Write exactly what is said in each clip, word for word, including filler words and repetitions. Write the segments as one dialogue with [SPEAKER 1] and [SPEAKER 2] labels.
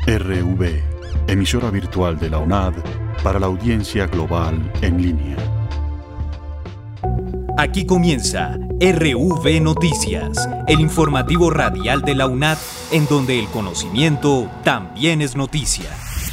[SPEAKER 1] R V, emisora virtual de la UNAD para la audiencia global en línea.
[SPEAKER 2] Aquí comienza R V Noticias, el informativo radial de la UNAD, en donde el conocimiento también es noticia.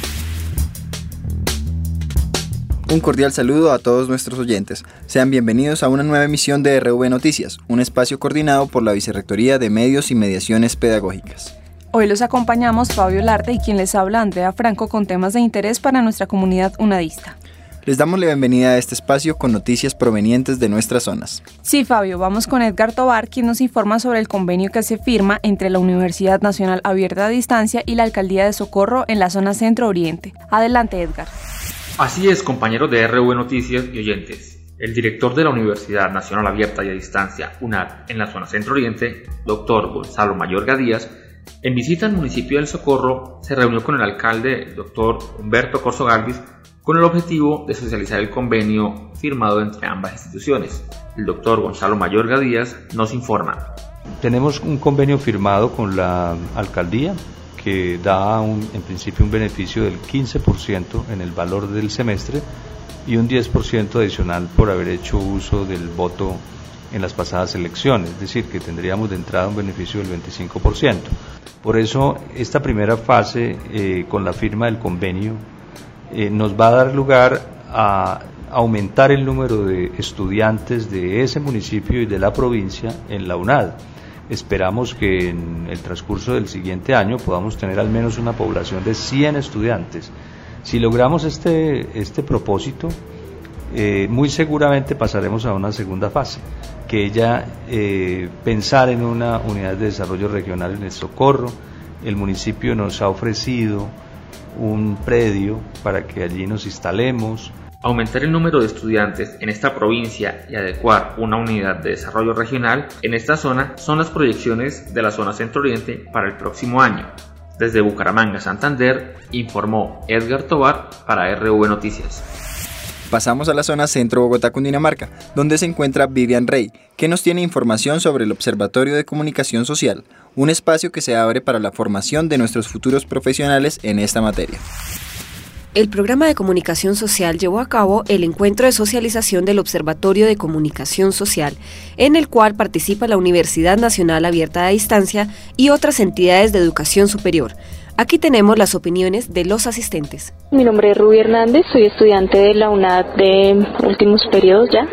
[SPEAKER 3] Un cordial saludo a todos nuestros oyentes. Sean bienvenidos a una nueva emisión de R V Noticias, un espacio coordinado por la Vicerrectoría de Medios y Mediaciones Pedagógicas.
[SPEAKER 4] Hoy los acompañamos Fabio Larte y quien les habla Andrea Franco con temas de interés para nuestra comunidad unadista.
[SPEAKER 3] Les damos la bienvenida a este espacio con noticias provenientes de nuestras zonas.
[SPEAKER 4] Sí, Fabio, vamos con Edgar Tobar, quien nos informa sobre el convenio que se firma entre la Universidad Nacional Abierta a Distancia y la Alcaldía de Socorro en la zona Centro-Oriente. Adelante, Edgar.
[SPEAKER 5] Así es, compañeros de R V Noticias y oyentes. El director de la Universidad Nacional Abierta y a Distancia, UNAD, en la zona Centro-Oriente, doctor Gonzalo Mayorga Díaz, en visita al municipio del Socorro, se reunió con el alcalde, doctor Humberto Corso Galvis, con el objetivo de socializar el convenio firmado entre ambas instituciones. El doctor Gonzalo Mayorga Díaz nos informa.
[SPEAKER 6] Tenemos un convenio firmado con la alcaldía que da un, en principio un beneficio del quince por ciento en el valor del semestre y un diez por ciento adicional por haber hecho uso del voto en las pasadas elecciones, es decir, que tendríamos de entrada un beneficio del veinticinco por ciento. Por eso, esta primera fase, eh, con la firma del convenio, eh, nos va a dar lugar a aumentar el número de estudiantes de ese municipio y de la provincia en la UNAD. Esperamos que en el transcurso del siguiente año podamos tener al menos una población de cien estudiantes. Si logramos este, este propósito, eh, muy seguramente pasaremos a una segunda fase, que ya eh, pensar en una unidad de desarrollo regional en el Socorro. El municipio nos ha ofrecido un predio para que allí nos instalemos.
[SPEAKER 5] Aumentar el número de estudiantes en esta provincia y adecuar una unidad de desarrollo regional en esta zona son las proyecciones de la zona Centro-Oriente para el próximo año. Desde Bucaramanga, Santander, informó Edgar Tobar para R V Noticias.
[SPEAKER 3] Pasamos a la zona Centro Bogotá, Cundinamarca, donde se encuentra Vivian Rey, que nos tiene información sobre el Observatorio de Comunicación Social, un espacio que se abre para la formación de nuestros futuros profesionales en esta materia.
[SPEAKER 7] El programa de comunicación social llevó a cabo el encuentro de socialización del Observatorio de Comunicación Social, en el cual participa la Universidad Nacional Abierta a Distancia y otras entidades de educación superior. Aquí tenemos las opiniones de los asistentes.
[SPEAKER 8] Mi nombre es Rubí Hernández, soy estudiante de la UNAD de últimos periodos ya.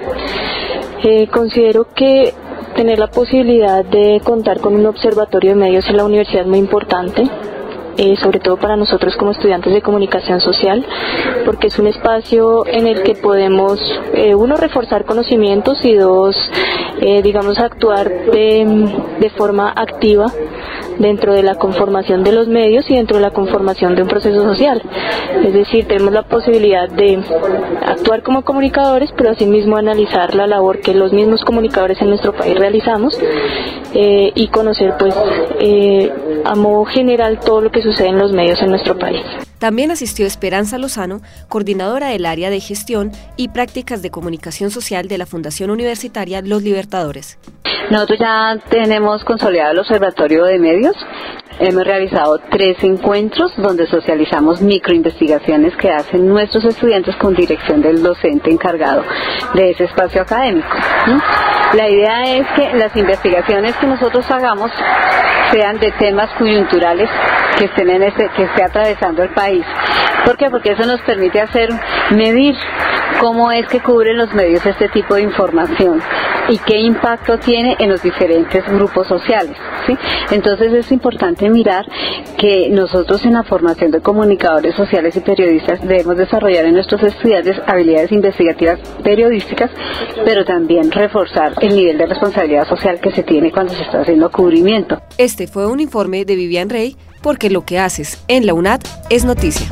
[SPEAKER 8] Eh, considero que tener la posibilidad de contar con un observatorio de medios en la universidad es muy importante. Eh, sobre todo para nosotros como estudiantes de comunicación social, porque es un espacio en el que podemos, eh, uno, reforzar conocimientos y dos, eh, digamos, actuar de, de forma activa dentro de la conformación de los medios y dentro de la conformación de un proceso social. Es decir, tenemos la posibilidad de actuar como comunicadores, pero asimismo analizar la labor que los mismos comunicadores en nuestro país realizamos eh, y conocer, pues, eh, a modo general todo lo que sucede en los medios en nuestro país.
[SPEAKER 7] También asistió Esperanza Lozano, coordinadora del área de gestión y prácticas de comunicación social de la Fundación Universitaria Los Libertadores.
[SPEAKER 9] Nosotros ya tenemos consolidado el Observatorio de Medios. Hemos realizado tres encuentros donde socializamos microinvestigaciones que hacen nuestros estudiantes con dirección del docente encargado de ese espacio académico. ¿Sí? La idea es que las investigaciones que nosotros hagamos sean de temas coyunturales que estén en ese, que esté atravesando el país. ¿Por qué? Porque eso nos permite hacer, medir cómo es que cubren los medios este tipo de información y qué impacto tiene en los diferentes grupos sociales, ¿sí? Entonces es importante mirar que nosotros en la formación de comunicadores sociales y periodistas debemos desarrollar en nuestros estudiantes habilidades investigativas periodísticas, pero también reforzar el nivel de responsabilidad social que se tiene cuando se está haciendo cubrimiento.
[SPEAKER 7] Este fue un informe de Vivian Rey, porque lo que haces en la UNAD es noticia.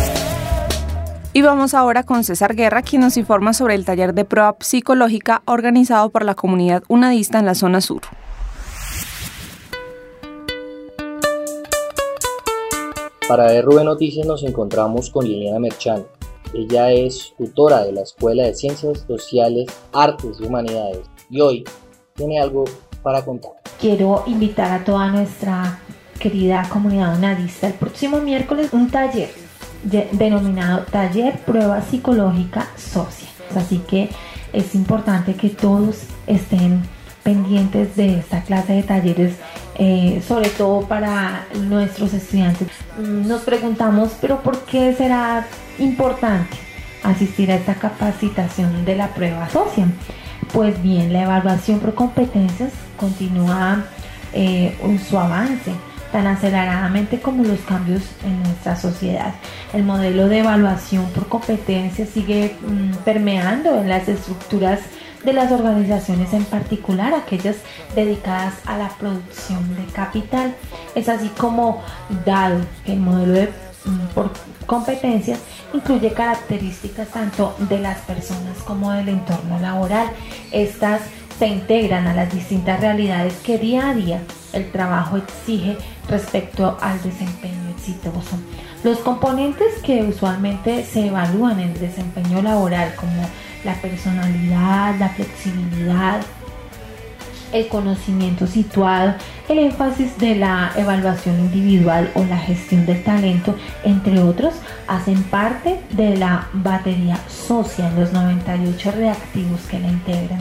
[SPEAKER 4] Y vamos ahora con César Guerra, quien nos informa sobre el taller de prueba psicológica organizado por la comunidad unadista en la zona sur.
[SPEAKER 10] Para R V Noticias nos encontramos con Liliana Merchán. Ella es tutora de la Escuela de Ciencias Sociales, Artes y Humanidades y hoy tiene algo para contar.
[SPEAKER 11] Quiero invitar a toda nuestra querida comunidad unadista, el próximo miércoles un taller de, denominado Taller Prueba Psicológica Social. Así que es importante que todos estén pendientes de esta clase de talleres, eh, sobre todo para nuestros estudiantes. Nos preguntamos, ¿pero por qué será importante asistir a esta capacitación de la prueba social? Pues bien, la evaluación por competencias continúa eh, su avance tan aceleradamente como los cambios en nuestra sociedad. El modelo de evaluación por competencias sigue mm, permeando en las estructuras de las organizaciones, en particular aquellas dedicadas a la producción de capital. Es así como, dado que el modelo de, por competencias incluye características tanto de las personas como del entorno laboral, estas se integran a las distintas realidades que día a día el trabajo exige respecto al desempeño exitoso. Los componentes que usualmente se evalúan en el desempeño laboral, como la personalidad, la flexibilidad, el conocimiento situado, el énfasis de la evaluación individual o la gestión del talento, entre otros, hacen parte de la batería socia en los noventa y ocho reactivos que la integran.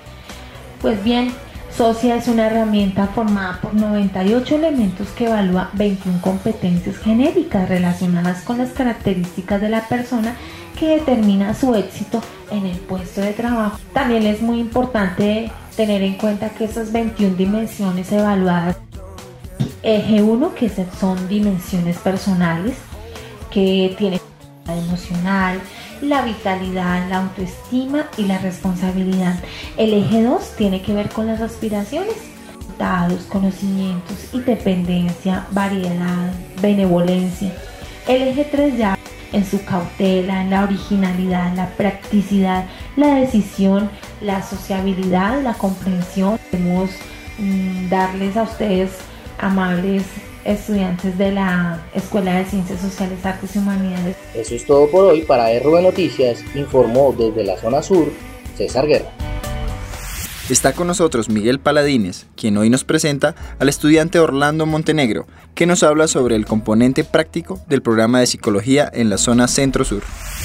[SPEAKER 11] Pues bien, Socia es una herramienta formada por noventa y ocho elementos que evalúa veintiuna competencias genéricas relacionadas con las características de la persona que determina su éxito en el puesto de trabajo. También es muy importante tener en cuenta que esas veintiuna dimensiones evaluadas, eje uno, que son dimensiones personales, que tiene la emocional, la vitalidad, la autoestima y la responsabilidad. El eje dos tiene que ver con las aspiraciones, datos, conocimientos, independencia, variedad, benevolencia. El eje tres ya en su cautela, en la originalidad, la practicidad, la decisión, la sociabilidad, la comprensión. Queremos mmm, darles a ustedes, amables estudiantes de la Escuela de Ciencias Sociales, Artes y Humanidades.
[SPEAKER 10] Eso es todo por hoy. Para R V Noticias informó desde la zona sur César Guerra.
[SPEAKER 3] Está con nosotros Miguel Paladines, quien hoy nos presenta al estudiante Orlando Montenegro, que nos habla sobre el componente práctico del programa de psicología en la zona centro-sur.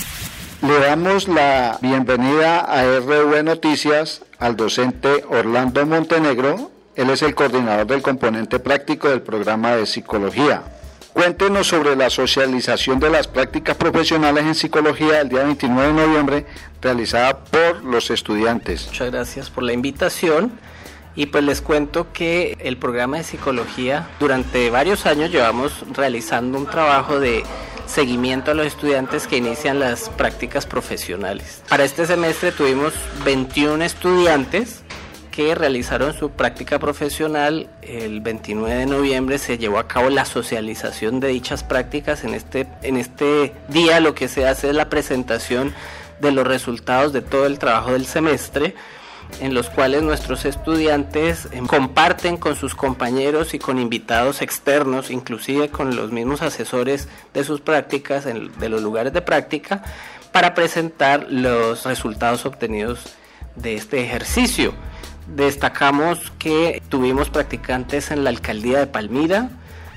[SPEAKER 12] Le damos la bienvenida a R V Noticias al docente Orlando Montenegro. Él es el coordinador del componente práctico del programa de psicología. Cuéntenos sobre la socialización de las prácticas profesionales en psicología el día veintinueve de noviembre, realizada por los estudiantes.
[SPEAKER 13] Muchas gracias por la invitación. Y pues les cuento que el programa de psicología, durante varios años llevamos realizando un trabajo de seguimiento a los estudiantes que inician las prácticas profesionales. Para este semestre tuvimos veintiún estudiantes que realizaron su práctica profesional. El veintinueve de noviembre se llevó a cabo la socialización de dichas prácticas. En este, en este día lo que se hace es la presentación de los resultados de todo el trabajo del semestre, en los cuales nuestros estudiantes comparten con sus compañeros y con invitados externos, inclusive con los mismos asesores de sus prácticas, de los lugares de práctica, para presentar los resultados obtenidos de este ejercicio. Destacamos que tuvimos practicantes en la alcaldía de Palmira,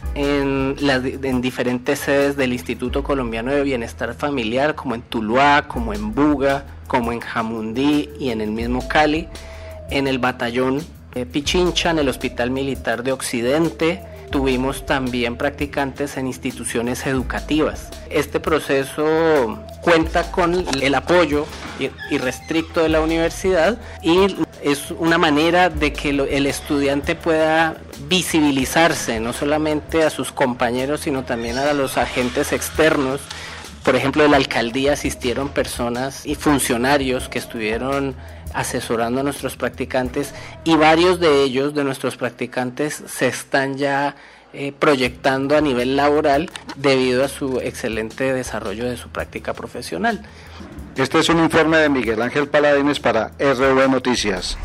[SPEAKER 13] en, las, en diferentes sedes del Instituto Colombiano de Bienestar Familiar, como en Tuluá, como en Buga, como en Jamundí y en el mismo Cali, en el batallón eh, Pichincha, en el Hospital Militar de Occidente. Tuvimos también practicantes en instituciones educativas. Este proceso cuenta con el apoyo irrestricto de la universidad y es una manera de que el estudiante pueda visibilizarse, no solamente a sus compañeros, sino también a los agentes externos. Por ejemplo, de la alcaldía asistieron personas y funcionarios que estuvieron asesorando a nuestros practicantes, y varios de ellos, de nuestros practicantes, se están ya eh, proyectando a nivel laboral debido a su excelente desarrollo de su práctica profesional.
[SPEAKER 12] Este es un informe de Miguel Ángel Paladines para R V Noticias.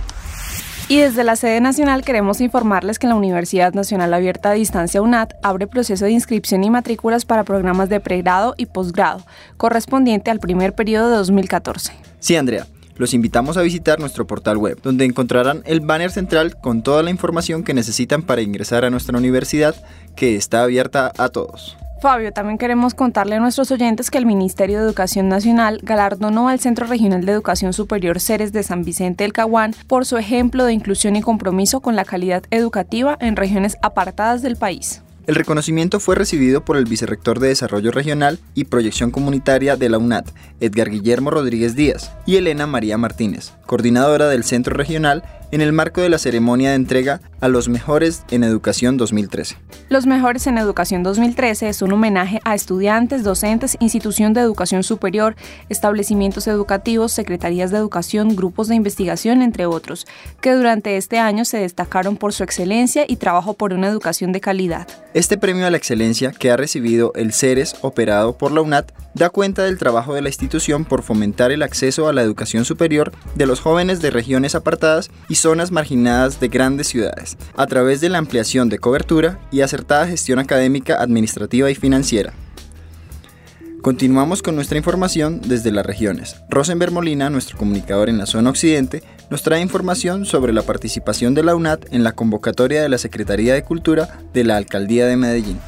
[SPEAKER 4] Y desde la sede nacional queremos informarles que la Universidad Nacional Abierta a Distancia UNAD abre proceso de inscripción y matrículas para programas de pregrado y posgrado, correspondiente al primer periodo de dos mil catorce.
[SPEAKER 3] Sí, Andrea. los invitamos a visitar nuestro portal web, donde encontrarán el banner central con toda la información que necesitan para ingresar a nuestra universidad, que está abierta a todos.
[SPEAKER 4] Fabio, también queremos contarle a nuestros oyentes que el Ministerio de Educación Nacional galardonó al Centro Regional de Educación Superior Ceres de San Vicente del Caguán por su ejemplo de inclusión y compromiso con la calidad educativa en regiones apartadas del país.
[SPEAKER 3] El reconocimiento fue recibido por el Vicerrector de Desarrollo Regional y Proyección Comunitaria de la UNAD, Edgar Guillermo Rodríguez Díaz, y Elena María Martínez, coordinadora del Centro Regional, en el marco de la ceremonia de entrega a los Mejores en Educación dos mil trece.
[SPEAKER 4] Los Mejores en Educación dos mil trece es un homenaje a estudiantes, docentes, institución de educación superior, establecimientos educativos, secretarías de educación, grupos de investigación, entre otros, que durante este año se destacaron por su excelencia y trabajo por una educación de calidad.
[SPEAKER 3] Este premio a la excelencia que ha recibido el Ceres, operado por la UNAD, da cuenta del trabajo de la institución por fomentar el acceso a la educación superior de los jóvenes de regiones apartadas y zonas marginadas de grandes ciudades, a través de la ampliación de cobertura y acertada gestión académica, administrativa y financiera. Continuamos con nuestra información desde las regiones. Rosenberg Molina, nuestro comunicador en la zona occidente, nos trae información sobre la participación de la UNAD en la convocatoria de la Secretaría de Cultura de la Alcaldía de Medellín.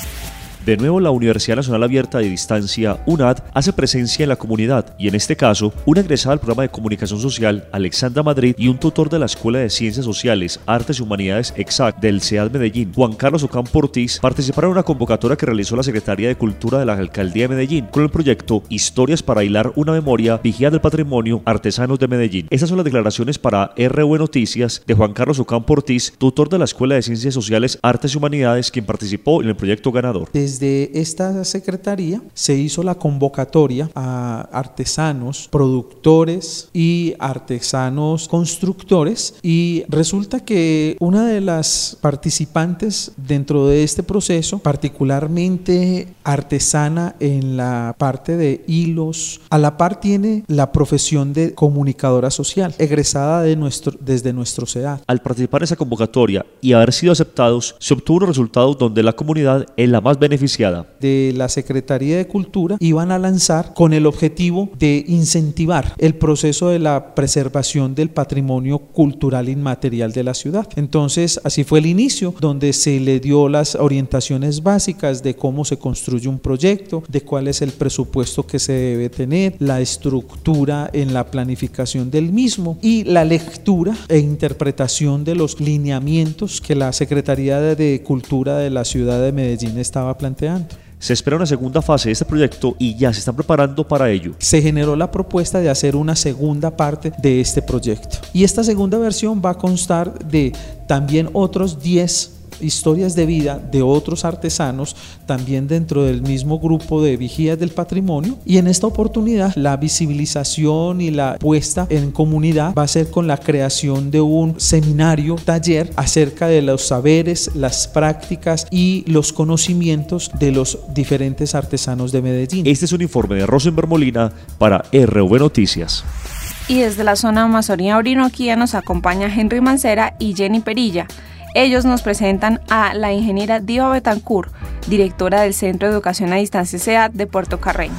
[SPEAKER 14] De nuevo, la Universidad Nacional Abierta de Distancia, UNAD, hace presencia en la comunidad y en este caso, una egresada del programa de comunicación social, Alexandra Madrid, y un tutor de la Escuela de Ciencias Sociales, Artes y Humanidades EXAC del C E A D Medellín, Juan Carlos Ocampo Ortiz, participaron en una convocatoria que realizó la Secretaría de Cultura de la Alcaldía de Medellín con el proyecto Historias para hilar una memoria, Vigía del Patrimonio, Artesanos de Medellín. Estas son las declaraciones para R V Noticias de Juan Carlos Ocampo Ortiz, tutor de la Escuela de Ciencias Sociales, Artes y Humanidades, quien participó en el proyecto ganador.
[SPEAKER 15] Desde esta secretaría se hizo la convocatoria a artesanos, productores y artesanos constructores, y resulta que una de las participantes dentro de este proceso, particularmente artesana en la parte de hilos, a la par tiene la profesión de comunicadora social, egresada de nuestro, desde nuestro C E A D.
[SPEAKER 14] Al participar en esa convocatoria y haber sido aceptados, se obtuvo unos resultados donde la comunidad es la más beneficiada.
[SPEAKER 15] De la Secretaría de Cultura iban a lanzar con el objetivo de incentivar el proceso de la preservación del patrimonio cultural inmaterial de la ciudad. Entonces, así fue el inicio, donde se le dio las orientaciones básicas de cómo se construye un proyecto, de cuál es el presupuesto que se debe tener, la estructura en la planificación del mismo y la lectura e interpretación de los lineamientos que la Secretaría de Cultura de la ciudad de Medellín estaba planteando.
[SPEAKER 14] Se espera una segunda fase de este proyecto y ya se están preparando para ello.
[SPEAKER 15] Se generó la propuesta de hacer una segunda parte de este proyecto. Y esta segunda versión va a constar de también otros diez historias de vida de otros artesanos, también dentro del mismo grupo de vigías del patrimonio, y en esta oportunidad la visibilización y la puesta en comunidad va a ser con la creación de un seminario, taller acerca de los saberes, las prácticas y los conocimientos de los diferentes artesanos de Medellín.
[SPEAKER 14] Este es un informe de Rosenberg Molina para R V Noticias.
[SPEAKER 4] Y desde la zona Amazonía Orinoquía nos acompaña Henry Mancera y Jenny Perilla. Ellos nos presentan a la ingeniera Diva Betancourt, directora del Centro de Educación a Distancia C E A D de Puerto Carreño.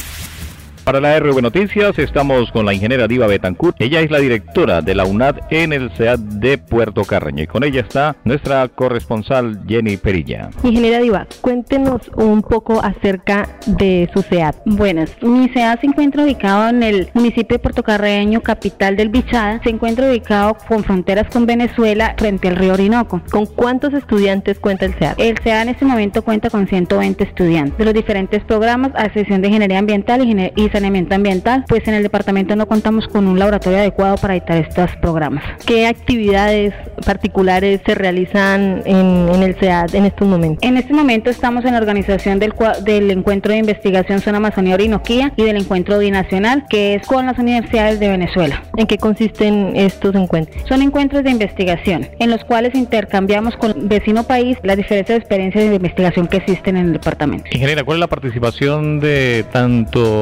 [SPEAKER 16] Para la R V Noticias estamos con la ingeniera Diva Betancourt. Ella es la directora de la UNAD en el C E A D de Puerto Carreño y con ella está nuestra corresponsal Jenny Perilla.
[SPEAKER 17] Ingeniera Diva, cuéntenos un poco acerca de su C E A D.
[SPEAKER 18] Buenas, mi C E A D se encuentra ubicado en el municipio de Puerto Carreño, capital del Bichada. Se encuentra ubicado con fronteras con Venezuela frente al río Orinoco.
[SPEAKER 17] ¿Con cuántos estudiantes cuenta el C E A D?
[SPEAKER 18] El C E A D en este momento cuenta con ciento veinte estudiantes de los diferentes programas, a excepción de Ingeniería Ambiental y saneamiento ambiental, pues en el departamento no contamos con un laboratorio adecuado para dictar estos programas.
[SPEAKER 17] ¿Qué actividades particulares se realizan en, en el C E A D en estos momentos?
[SPEAKER 18] En este momento estamos en la organización del, del Encuentro de Investigación Zona Amazonía Orinoquía y del Encuentro Binacional, que es con las universidades de Venezuela.
[SPEAKER 17] ¿En qué consisten estos encuentros?
[SPEAKER 18] Son encuentros de investigación, en los cuales intercambiamos con el vecino país las diferentes experiencias de investigación que existen en el departamento.
[SPEAKER 16] Ingeniera, ¿cuál es la participación de tanto de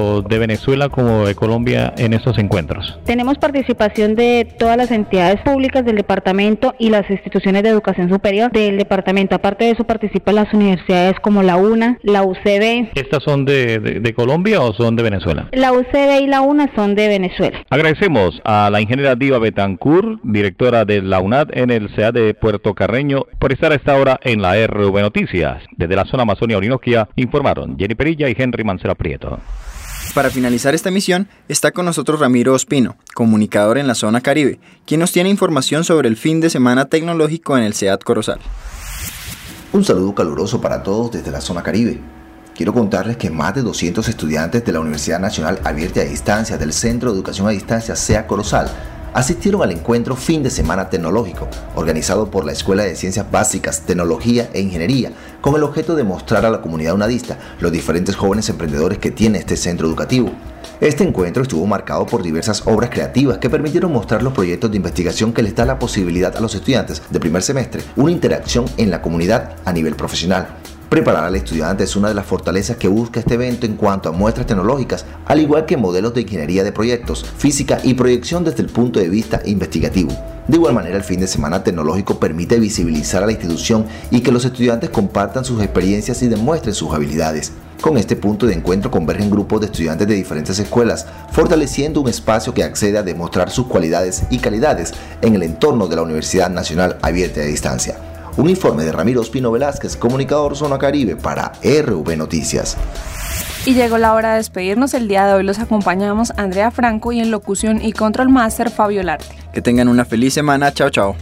[SPEAKER 16] Venezuela como de Colombia en estos encuentros?
[SPEAKER 18] Tenemos participación de todas las entidades públicas del departamento y las instituciones de educación superior del departamento. Aparte de eso participan las universidades como la UNA, la U C B.
[SPEAKER 16] ¿Estas son de, de, de Colombia o son de Venezuela?
[SPEAKER 18] La U C B y la UNA son de Venezuela.
[SPEAKER 16] Agradecemos a la ingeniera Diva Betancourt, directora de la UNAD en el C E A de Puerto Carreño, por estar a esta hora en la R V Noticias. Desde la zona Amazonia Orinoquia informaron Jenny Perilla y Henry Mancera Prieto.
[SPEAKER 3] Para finalizar esta emisión, está con nosotros Ramiro Ospino, comunicador en la zona Caribe, quien nos tiene información sobre el fin de semana tecnológico en el C E A T Corozal.
[SPEAKER 19] Un saludo caluroso para todos desde la zona Caribe. Quiero contarles que más de doscientos estudiantes de la Universidad Nacional Abierta a Distancia del Centro de Educación a Distancia C E A Corozal asistieron al encuentro Fin de Semana Tecnológico, organizado por la Escuela de Ciencias Básicas, Tecnología e Ingeniería, con el objeto de mostrar a la comunidad unadista los diferentes jóvenes emprendedores que tiene este centro educativo. Este encuentro estuvo marcado por diversas obras creativas que permitieron mostrar los proyectos de investigación que les da la posibilidad a los estudiantes de primer semestre una interacción en la comunidad a nivel profesional. Preparar al estudiante es una de las fortalezas que busca este evento en cuanto a muestras tecnológicas, al igual que modelos de ingeniería de proyectos, física y proyección desde el punto de vista investigativo. De igual manera, el fin de semana tecnológico permite visibilizar a la institución y que los estudiantes compartan sus experiencias y demuestren sus habilidades. Con este punto de encuentro convergen grupos de estudiantes de diferentes escuelas, fortaleciendo un espacio que accede a demostrar sus cualidades y calidades en el entorno de la Universidad Nacional Abierta a Distancia. Un informe de Ramiro Ospino Velázquez, comunicador Zona Caribe para R V Noticias.
[SPEAKER 4] Y llegó la hora de despedirnos. El día de hoy los acompañamos Andrea Franco y en locución y control master Fabio Larte.
[SPEAKER 3] Que tengan una feliz semana. Chao, chao.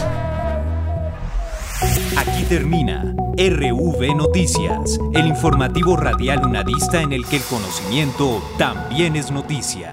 [SPEAKER 2] Aquí termina R V Noticias, el informativo radial unadista en el que el conocimiento también es noticia.